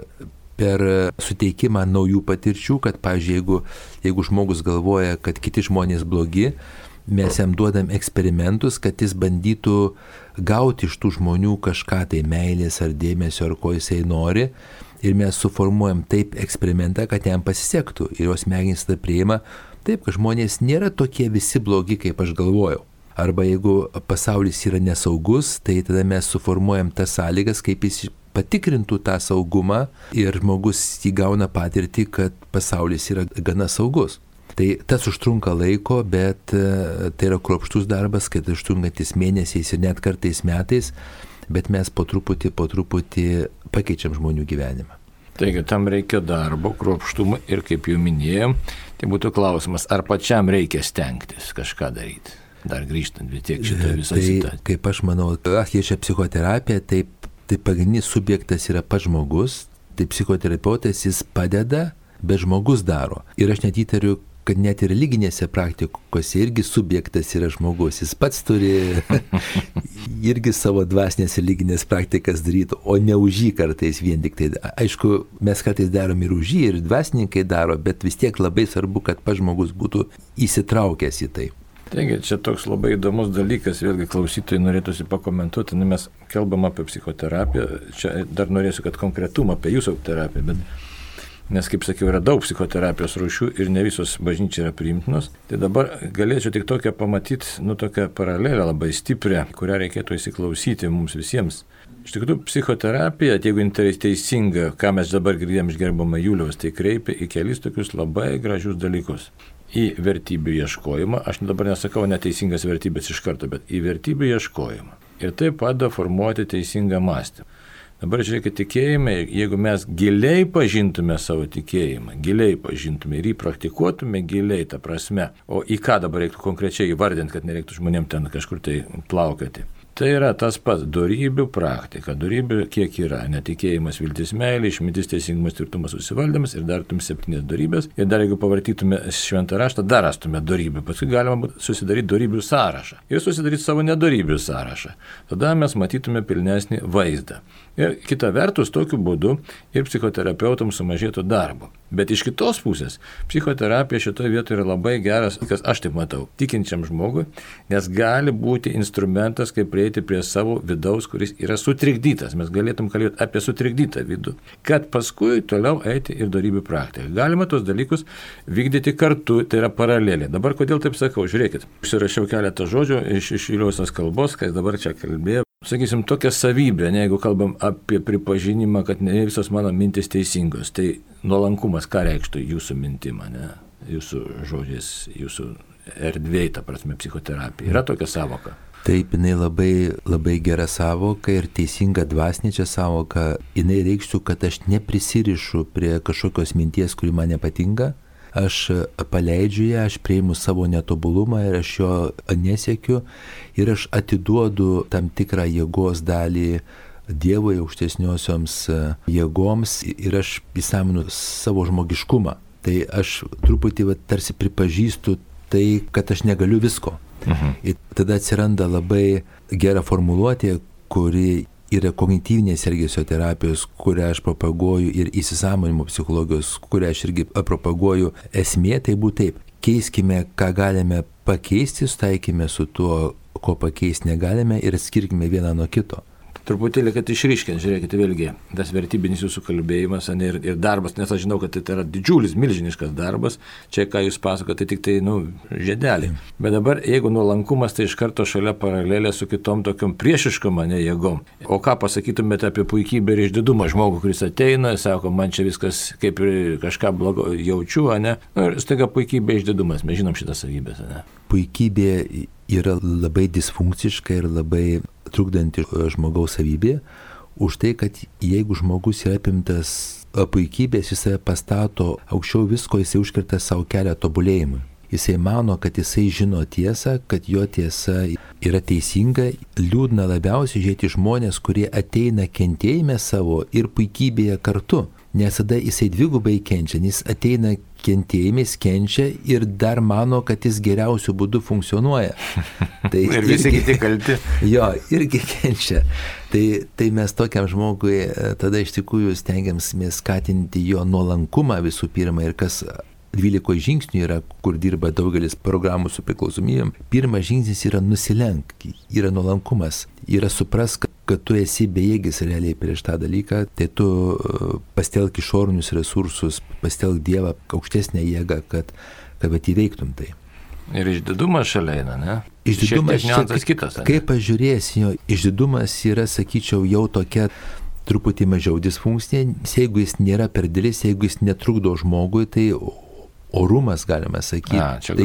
suteikimą naujų patirčių, kad, pavyzdžiui, jeigu žmogus galvoja, kad kiti žmonės blogi, mes jam duodam eksperimentus, kad jis bandytų gauti iš tų žmonių kažką tai meilės ar dėmesio, ar ko jisai nori. Ir mes suformuojam taip eksperimentą, kad jam pasisektų. Ir jos smegenys tada priima taip, kad žmonės nėra tokie visi blogi, kaip aš galvojau. Arba jeigu pasaulis yra nesaugus, tai tada mes suformuojam tas sąlygas, kaip jis patikrintų tą saugumą ir žmogus įgauna patirtį, kad pasaulis yra gana saugus. Tai tas užtrunka laiko, bet tai yra kruopštus darbas, kad užtrunkantis mėnesiais ir net kartais metais, bet mes po truputį pakeičiam žmonių gyvenimą. Taigi tam reikia darbo, kruopštumo ir kaip jau minėjom, tai būtų klausimas, ar pačiam reikia stengtis kažką daryti. Dar grįžtant, bet tiek šitą visą situaciją. Kaip aš manau, liečia psichoterapiją, tai pagrindinis subjektas yra pats žmogus, tai psichoterapeutas jis padeda, bet žmogus daro. Ir aš net įtariu, kad net ir religinėse praktikose irgi subjektas yra žmogus. Jis pats turi irgi savo dvasinės religinės praktikas daryti, o ne už jį kartais vien tik tai. Aišku, mes kartais darom ir už jį, ir dvasininkai daro, bet vis tiek labai svarbu, kad pats žmogus būtų įsitraukęs į tai. Taigi, čia toks labai įdomus dalykas, vėlgi klausytojai norėtųsi pakomentuoti, mes kalbam apie psichoterapiją, čia dar norėsiu, kad konkretumą apie jūsų terapiją, bet nes, kaip sakiau, yra daug psichoterapijos rūšių ir ne visos bažnyčiai yra priimtinos. Tai dabar galėčiau tik tokią pamatyti, tokią paralelę labai stiprią, kurią reikėtų įsiklausyti mums visiems. Iš tikrųjų, psichoterapija, jeigu teisinga, ką mes dabar girdėjom iš gerbiamo Juliaus, tai kreipia į kelis tokius labai gražius dalykus. Į vertybių ieškojimą, aš dabar nesakau neteisingas vertybės iš karto, bet į vertybių ieškojimą. Ir tai padeda formuoti teisingą mąstymą. Dabar žiūrėkit, tikėjime, jeigu mes giliai pažintume savo tikėjimą, giliai pažintume ir jį praktikuotume giliai, ta prasme, o į ką dabar reiktų konkrečiai įvardinti, kad nereiktų žmonėm ten kažkur tai plaukioti. Tai yra tas pats dorybių praktika. Dorybių kiek yra? Netikėjimas, viltis, meilė, išmintis, teisingumas, tvirtumas, susivaldymas ir dar 7 dorybės. Ir dar jeigu pavartytume šventą raštą, dar rastume dorybių. Paskui galima susidaryti dorybių sąrašą ir susidaryti savo nedorybių sąrašą. Tada mes matytume pilnesnį vaizdą. Ir kita vertus, tokiu būdu ir psichoterapeutams sumažėtų darbo. Bet iš kitos pusės, psichoterapija šitoje vietoje yra labai geras, kas aš taip matau, tikinčiam žmogui, nes gali būti instrumentas, kaip prieiti prie savo vidaus, kuris yra sutrikdytas. Mes galėtum kalbėti apie sutrikdytą vidų, kad paskui toliau eiti ir dorybių praktiką. Galima tos dalykus vykdyti kartu, tai yra paraleliai. Dabar kodėl taip sakau, žiūrėkit, užsirašiau keletą žodžių iš Juliaus kalbos, kai dabar čia kalbėjau. Sakysim, tokia savybė, jeigu kalbam apie pripažinimą, kad ne visos mano mintis teisingos, tai nuolankumas ką reikštų jūsų mintimą, ne? Jūsų žodžiais, jūsų erdvėj, ta prasme, psichoterapija. Yra tokia savoka? Taip, jinai labai, labai gera savoka ir teisinga dvasinė čia savoka. Jinai reikštų, kad aš neprisirišu prie kažkokios minties, kuri man nepatinka. Aš paleidžiu ją, aš priimu savo netobulumą ir aš jo nesiekiu ir aš atiduodu tam tikrą jėgos dalį Dievui, aukštesniosioms jėgoms ir aš įsaminu savo žmogiškumą. Tai aš truputį tarsi pripažįstu tai, kad aš negaliu visko. Ir tada atsiranda labai gera formuluotė, kuri yra kognityvinės elgesio terapijos, kurią aš propaguoju, ir įsisąmoninimo psichologijos, kurią aš irgi propaguoju, esmė tai būtų taip. Keiskime, ką galime pakeisti, sutaikime su tuo, ko pakeisti negalime ir atskirkime vieną nuo kito. Truputėlį, kad išryškint, žiūrėkite vėlgi, tas vertybinis jūsų kalbėjimas ir darbas, nes aš žinau, kad tai yra didžiulis, milžiniškas darbas, čia ką jūs pasakote, tai tik tai, žiedelį. Bet dabar, jeigu nuolankumas, tai iš karto šalia paralelė su kitom tokiom priešiškom jėgom. O ką pasakytumėte apie puikybę ir išdidumą žmogų, kuris ateina, sako, man čia viskas kaip ir kažką blogo jaučiu, ir staiga puikybė išdidumas, mes žinom šitas savybės, Puikybė yra labai disfunkciška ir labai trukdanti žmogaus savybė, už tai, kad jeigu žmogus yra apimtas puikybės, jis save pastato aukščiau visko, jisai užkerta savo kelią tobulėjimui. Jisai mano, kad jisai žino tiesą, kad jo tiesa yra teisinga. Liūdna labiausiai žiūrėti žmonės, kurie ateina kentėjime savo ir puikybėje kartu. Nes tada jisai dvigubai kenčia, jis ateina kentėjimais, kenčia ir dar mano, kad jis geriausių būdų funkcionuoja. Tai ir visi kiti kalti. Jo, irgi kenčia. Tai mes tokiam žmogui tada iš tikrųjų stengiamės skatinti jo nuolankumą visų pirma, ir kas 12 žingsnių yra, kur dirba daugelis programų su priklausomybėm. Pirmas žingsnis yra nusilenk, yra nuolankumas, yra suprask, kad tu esi bejėgis realiai prieš tą dalyką, tai tu pastelk išorinius resursus, pastelk Dievą, aukštesnę jėgą, kad įveiktum tai. Ir išdidumas šalia eina, ne? Išdidumas šiek kitas, kaip pažiūrėsi, jo, išdidumas yra, sakyčiau, jau tokia truputį mažiau disfunkcinė, jeigu jis nėra per didelis, jeigu jis netrukdo žmogui, tai orumas, galima sakyti,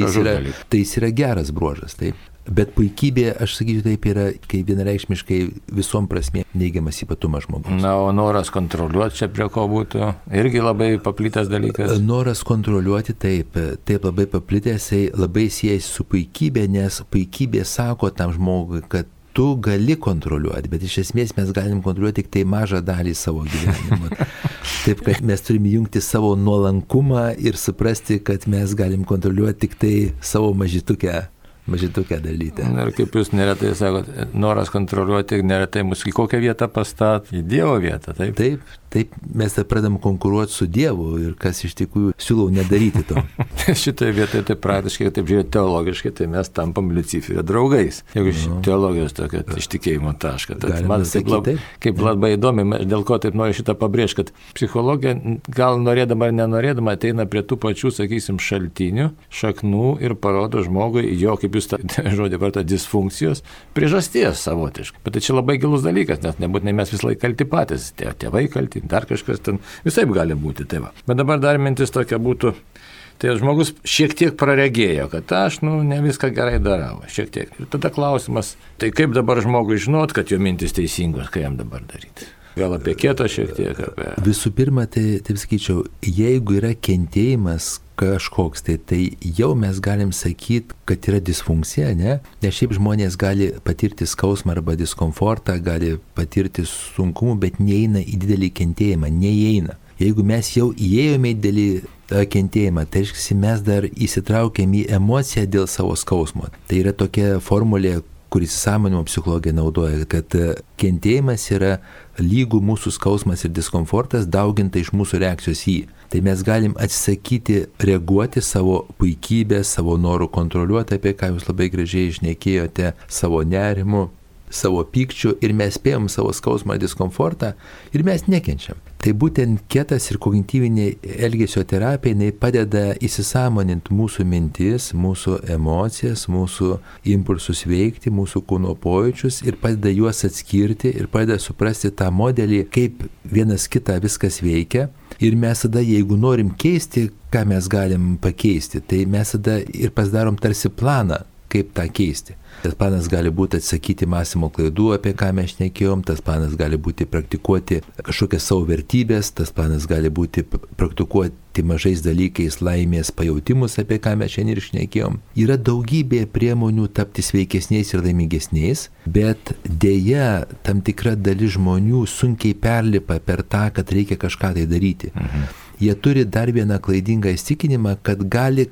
tai jis yra geras bruožas. Taip. Bet puikybė, aš sakyčiau, taip yra, kai vienareikšmiškai visom prasmėm neigiamas ypatumas žmogus. O noras kontroliuoti čia prie ko būtų irgi labai paplitęs dalykas? Noras kontroliuoti, taip labai paplitęs, labai siejasi su puikybė, nes puikybė sako tam žmogui, kad tu gali kontroliuoti, bet iš esmės mes galim kontroliuoti tik tai mažą dalį savo gyvenimo. Taip, kad mes turime jungti savo nuolankumą ir suprasti, kad mes galim kontroliuoti tik tai savo mažytukę dalytę. Ir kaip jūs neretai sakot, noras kontroliuoti neretai mus į kokią vietą pastat, į Dievo vietą, taip? Taip, mes pradam konkuruoti su Dievu ir kas iš tikrųjų siūlau nedaryti to. Šitoje vietoje tai praktiškai, taip žiūrėt teologiškai, tai mes tampam Liuciferio draugais. Jeigu teologijos tokio ištikėjimo tašką. Man kaip labai įdomi, dėl ko taip noriu šitą pabrėžti, kad psichologija gal norėdama ar nenorėdama ateina prie tų pačių, sakysim, šaltinių, šaknų ir parodo žmogui jo, kaip jūs tą žodį vartojate, disfunkcijos priežasties savotiškai. Bet tai čia labai gilus dalykas, nes nebūtinai mes visą laiką kalti patys, tėvai kalti, dar kažkas ten, visaip gali būti, tai va. Bet dabar dar mintis tokia būtų, tai žmogus šiek tiek praregėjo, kad aš, ne viską gerai darau, šiek tiek. Ir tada klausimas, tai kaip dabar žmogui žinot, kad jo mintis teisingos, ką jam dabar daryti? Gal apie kietą šiek tiek? Visų pirma, taip sakyčiau, jeigu yra kentėjimas kažkoks, tai jau mes galim sakyti, kad yra disfunkcija, ne? Nes šiaip žmonės gali patirti skausmą arba diskomfortą, gali patirti sunkumų, bet neįeina į didelį kentėjimą, neįeina. Jeigu mes jau įėjome į didelį kentėjimą, tai reiškia, mes dar įsitraukėm į emociją dėl savo skausmo. Tai yra tokia formulė, kuris įsisąmoninimo psichologija naudoja, kad kentėjimas yra lygų mūsų skausmas ir diskomfortas dauginta iš mūsų reakcijos į jį. Tai mes galim atsisakyti reaguoti savo puikybę, savo norų kontroliuoti, apie ką jūs labai gražiai šnekėjote, savo nerimu, savo pykčiu, ir mes spėjom savo skausmą ir diskomfortą ir mes nekenčiam. Tai būtent kietas ir kognityvinė elgesio terapija, jinai padeda įsisąmoninti mūsų mintis, mūsų emocijas, mūsų impulsus veikti, mūsų kūno pojūčius ir padeda juos atskirti ir padeda suprasti tą modelį, kaip vienas kitą viskas veikia. Ir mes tada, jeigu norim keisti, ką mes galim pakeisti, tai mes tada ir pasidarom tarsi planą, kaip tą keisti. Tas planas gali būti atsakyti mąstymo klaidų, apie ką mes šnekėjom, tas planas gali būti praktikuoti kažkokias savo vertybės, tas planas gali būti praktikuoti mažais dalykais laimės pajautimus, apie ką mes šiandien ir šnekėjom. Yra daugybė priemonių tapti sveikesniais ir laimingesniais, bet dėja tam tikra dalis žmonių sunkiai perlipa per tą, kad reikia kažką tai daryti. jie turi dar vieną klaidingą įsitikinimą, kad gali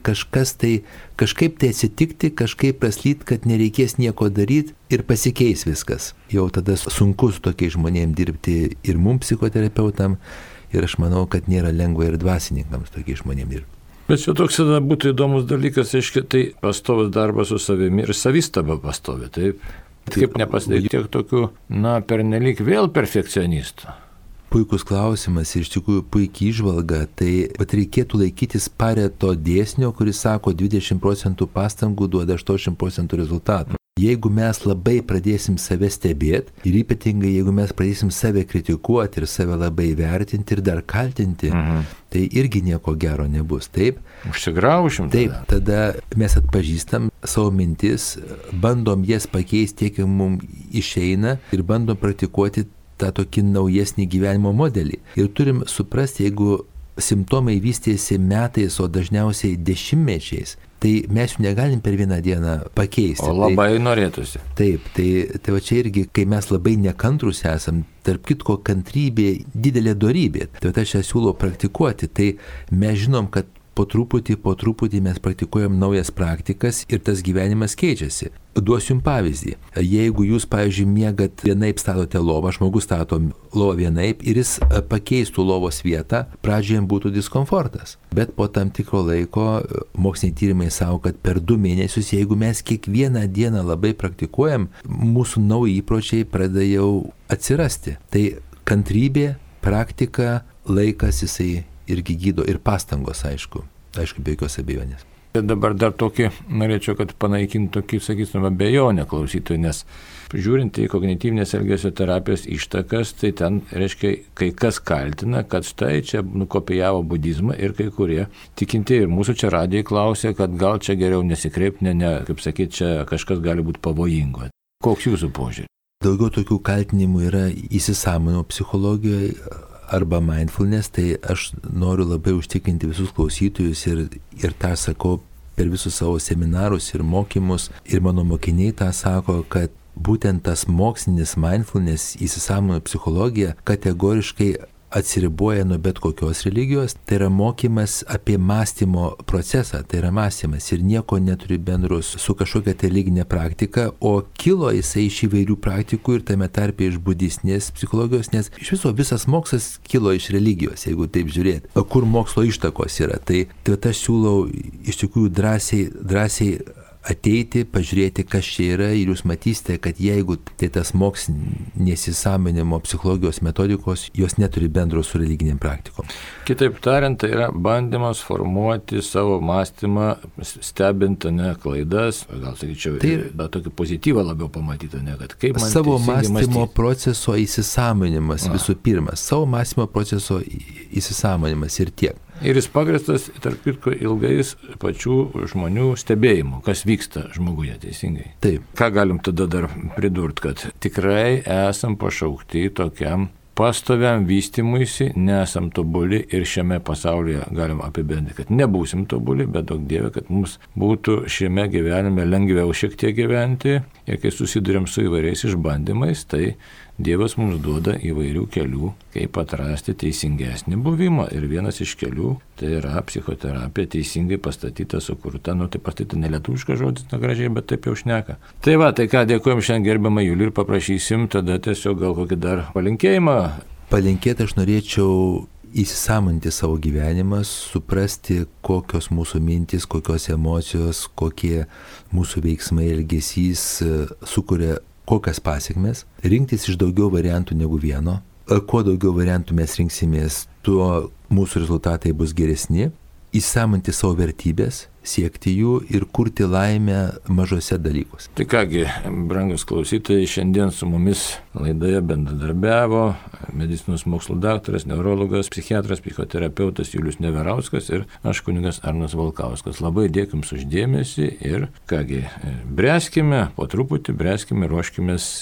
kažkaip tai atsitikti, kažkaip praslyt, kad nereikės nieko daryti ir pasikeis viskas. Jau tada sunku su tokiais žmonėms dirbti ir mums psichoterapeutam, ir aš manau, kad nėra lengva ir dvasininkams tokiais žmonėms dirbti. Bet čia toks tada būtų įdomus dalykas, aiškiai, tai pastovas darbas su savimi ir savistaba pastovi, taip? Kaip nepasidaryti tiek tokių, pernelyg vėl perfekcionistų? Puikus klausimas ir iš tikrųjų puikiai įžvalga, tai reikėtų laikytis Pareto dėsnio, kuris sako 20% pastangų duoda 80% rezultatų. Jeigu mes labai pradėsim save stebėti ir ypatingai jeigu mes pradėsim save kritikuoti ir save labai vertinti ir dar kaltinti, tai irgi nieko gero nebus, taip? Užsigraušim. Taip, tada mes atpažįstam savo mintis, bandom jas pakeisti tiek, kiek mums išeina ir bandom praktikuoti tą tokį naujesnį gyvenimo modelį. Ir turim suprasti, jeigu simptomai vystėsi metais, o dažniausiai dešimtmečiais, tai mes jų negalim per vieną dieną pakeisti. O labai norėtųsi. Taip, tai va čia irgi, kai mes labai nekantrus esam, tarp kitko kantrybė didelė dorybė, tai aš ją siūlau praktikuoti, tai mes žinom, kad po truputį mes praktikuojam naujas praktikas ir tas gyvenimas keičiasi. Duosiu jums pavyzdį. Jeigu jūs, pavyzdžiui, miegat vienaip statote lovą, žmogus stato lovą vienaip ir jis pakeistų lovos vietą, pradžioje būtų diskomfortas. Bet po tam tikro laiko moksliniai tyrimai sako, kad per 2 mėnesius, jeigu mes kiekvieną dieną labai praktikuojam, mūsų nauji įpročiai pradeda jau atsirasti. Tai kantrybė, praktika, laikas jisai irgi gydo ir pastangos, aišku, be jokios abejonės. Ir dabar dar tokį, norėčiau, kad panaikintų tokį, sakytume, abejonę klausytojų, nes žiūrint į kognityvinės elgesio terapijos ištakas, tai ten, reiškia, kai kas kaltina, kad štai čia nukopijavo budizmą ir kai kurie tikintieji ir mūsų čia radijai klausė, kad gal čia geriau nesikreipti, kaip sakyti, čia kažkas gali būti pavojingo. Koks jūsų požiūris? Daugiau tokių kaltinimų yra įsisąmonimo psichologijoje arba mindfulness, tai aš noriu labai užtikrinti visus klausytojus ir tą sakau per visus savo seminarus ir mokymus, ir mano mokiniai tą sako, kad būtent tas mokslinis mindfulness, įsisąmoninimo psichologija kategoriškai atsiriboja nuo bet kokios religijos, tai yra mokymas apie mąstymo procesą, tai yra mąstymas ir nieko neturi bendro su kažkokia religinė praktika, o kilo jisai iš įvairių praktikų ir tame tarpe iš budistinės psichologijos, nes iš viso visas mokslas kilo iš religijos, jeigu taip žiūrėti. Kur mokslo ištakos yra, tai aš siūlau iš tikrųjų drąsiai ateiti, pažiūrėti, kas čia yra ir jūs matysite, kad jeigu tai tas mokslinės įsąmoninimo psichologijos metodikos, jos neturi bendro su religiniam praktikom. Kitaip tariant, tai yra bandymas formuoti savo mąstymą, stebint klaidas, gal sakyčiau, bet tokį pozityvą labiau pamatyti, kad kaip man savo mąstymo proceso įsisąmoninimas visų pirma, savo mąstymo proceso įsisąmoninimas ir tiek. Ir jis pagrįstas, tarp kitko, ilgais pačių žmonių stebėjimų, kas vyksta žmoguje, teisingai. Taip. Ką galim tada dar pridurti, kad tikrai esam pašaukti tokiam pastoviam vystymuisi, nesam tobuli ir šiame pasaulyje galim apibendrinti, kad nebūsim tobuli, bet daug Dieve, kad mums būtų šiame gyvenime lengviau šiek tiek gyventi ir kai susidurėm su įvairiais išbandymais, tai Dievas mums duoda įvairių kelių, kaip atrasti teisingesnį buvimą. Ir vienas iš kelių tai yra psichoterapija teisingai pastatyta, sukurta, tai pastatyta nelietuviškas žodis, gražiai, bet taip jau šneka. Tai ką, dėkojom šiandien gerbiamą Julių ir paprašysim tada tiesiog gal kokį dar palinkėjimą. Palinkėti aš norėčiau įsisąmoninti savo gyvenimą, suprasti, kokios mūsų mintis, kokios emocijos, kokie mūsų veiksmai, elgesys sukuria kokias pasiekmes, rinktis iš daugiau variantų negu vieno. Kuo daugiau variantų mes rinksimės, tuo mūsų rezultatai bus geresni. Įsisąmoninti savo vertybės, siekti jų ir kurti laimę mažose dalykuose. Tai kągi, brangus klausytojai, šiandien su mumis laidoje bendradarbiavo medicinos mokslų daktaras, neurologas, psichiatras, psichoterapeutas Julius Neverauskas ir aš kunigas Arnas Valkauskas. Labai dėkui jums už dėmesį ir kągi, bręskime, po truputį bręskime, ruoškimės.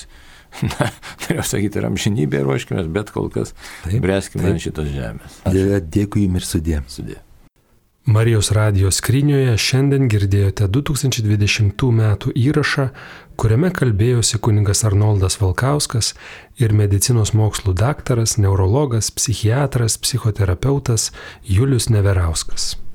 Norėjau sakyti, amžinybėje ruoškimės, bet kol kas bręskime ant šitos žemės. Dėkui jums ir sudie. Marijos radijo skrynioje šiandien girdėjote 2020 m. įrašą, kuriame kalbėjosi kunigas Arnoldas Valkauskas ir medicinos mokslų daktaras, neurologas, psichiatras, psichoterapeutas Julius Neverauskas.